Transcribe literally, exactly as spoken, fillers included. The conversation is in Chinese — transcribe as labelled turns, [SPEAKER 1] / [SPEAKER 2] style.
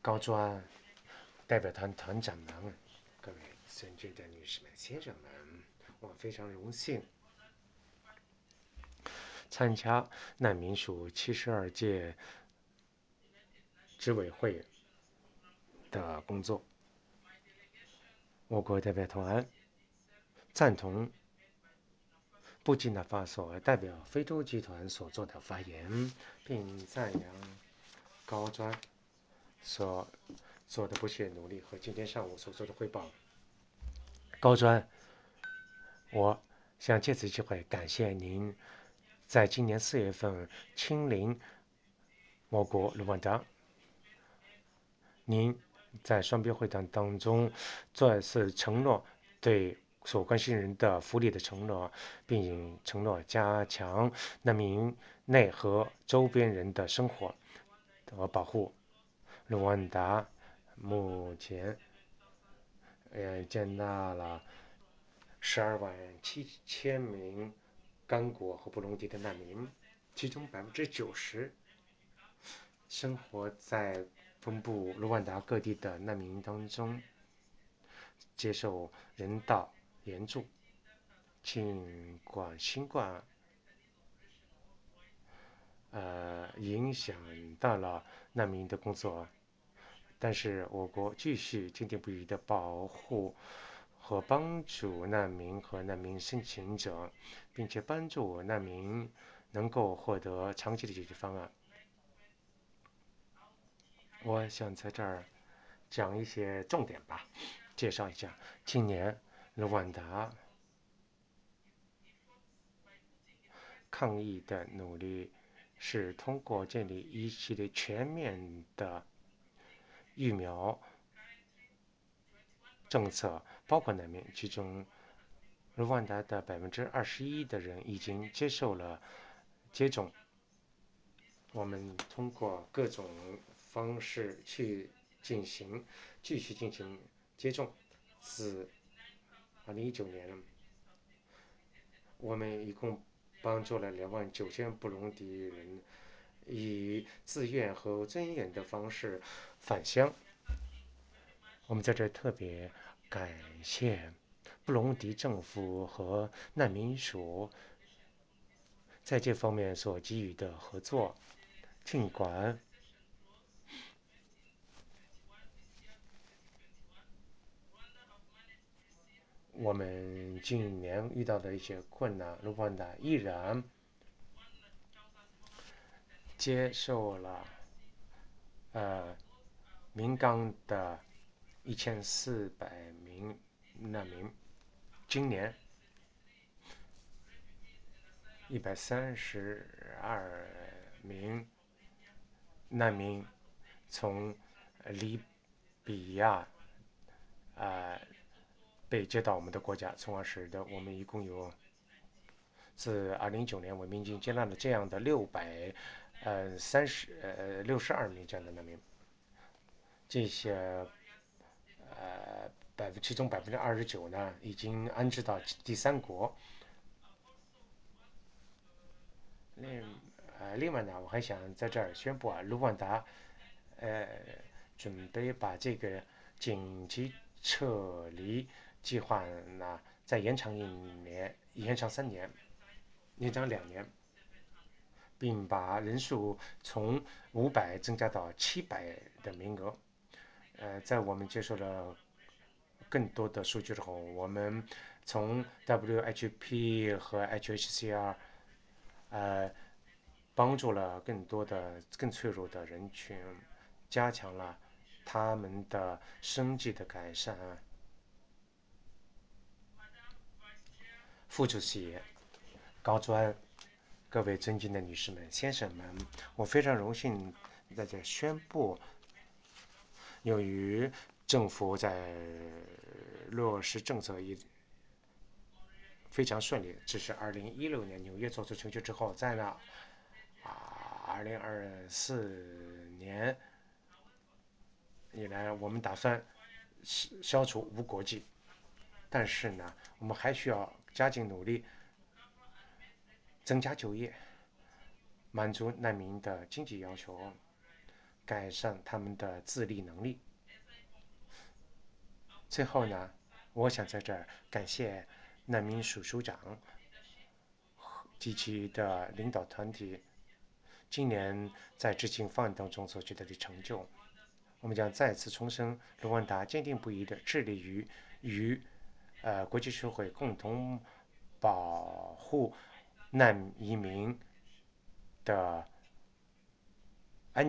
[SPEAKER 1] 高专代表团团长们，各位尊敬的女士们、先生们，我非常荣幸参加难民署七十二届执委会的工作。我国代表团赞同布基纳法索代表非洲集团所做的发言，并赞扬高专所做的不懈努力和今天上午所做的汇报。高专，我想借此机会感谢您在今年四月份亲临我国卢旺达。您在双边会谈当中再次承诺对所关心人的福利的承诺，并承诺加强难民内和周边人的生活和保护。卢旺达目前呃接纳了十二万七千名刚果和布隆迪的难民，其中百分之九十生活在分布卢旺达各地的难民当中，接受人道援助。尽管新冠呃影响到了难民的工作，但是我国继续坚定不移地保护和帮助难民和难民申请者，并且帮助难民能够获得长期的解决方案。我想在这儿讲一些重点吧，介绍一下今年卢旺达抗疫的努力是通过建立一系列全面的疫苗政策，包括难民，其中卢旺达的百分之二十一的人已经接受了接种。我们通过各种方式去进行，继续进行接种。自二零一九年，我们一共帮助了两万九千布隆迪人以自愿和尊严的方式返乡。我们在这特别感谢布隆迪政府和难民署在这方面所给予的合作。尽管我们近年遇到的一些困难，卢旺达依然接受了呃民刚的一千四百名难民。今年一百三十二名难民从利比亚呃被接到我们的国家，从而使得我们一共有自二零一九年我们已经接纳了这样的六百呃三十呃六十二名这样的难民。这些呃百分其中百分之二十九呢已经安置到第三国。另呃另外呢，我还想在这儿宣布啊，卢旺达呃准备把这个紧急撤离计划呢再延长一年，延长三年，延长两年，并把人数从五百增加到七百的名额。呃，在我们接受了更多的数据之后，我们从 W H P 和 H H C R 呃帮助了更多的更脆弱的人群，加强了他们的生计的改善。副主席高专，各位尊敬的女士们、先生们，我非常荣幸在这宣布，由于政府在落实政策也非常顺利，这是二零一六年纽约做出成就之后，在那啊二零二四年以来，我们打算消除无国籍，但是呢，我们还需要加紧努力，增加就业，满足难民的经济要求， 改善他们的自理能力。最后呢，我想在这儿感谢难民署署长及其的领导团体今年在执行方案当中所取得的成就。我们将再次重申卢旺达坚定不移地致力于与呃国际社会共同保护难移民的